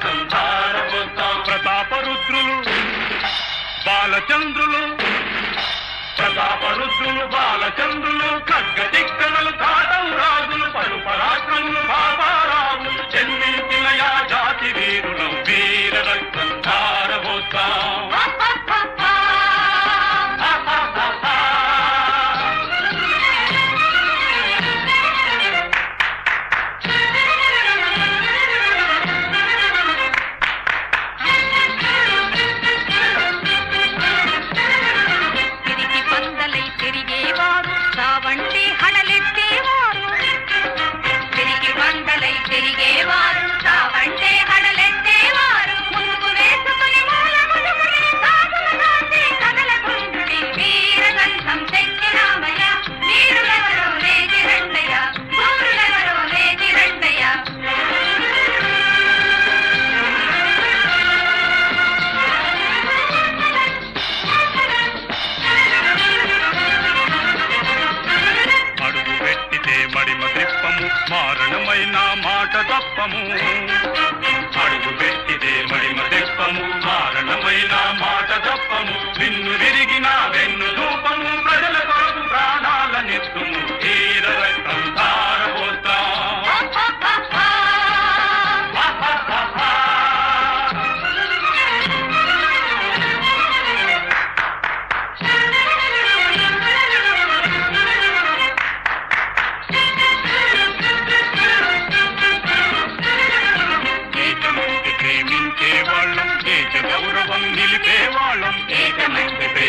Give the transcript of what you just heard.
రక్తం ధారపోతాం. ప్రతాపరుద్రులు బాలచంద్రులు, ప్రతాపరుద్రులు బాలచంద్రులు, ఖడ్గ చిక్కనలు తాటం రాజులు, పలు పరాక్రములు బాబారావులు, జన్మించిన యా జాతి వీరులు వీర రక్తం ధారపోతాం. మారణమైన మాట తప్పము, అడుగు పెట్టిదే మడిమ తెప్పము, మారణమైన మాట తప్పము, విన్ను విరిగిన వెన్ను రూపము, ప్రజల కొరకు ప్రాణాల నెత్తుము, తీర రక్తం ధారపోతాం. గౌరవం నిలిపే వాళ్ళం, ఏకమైతే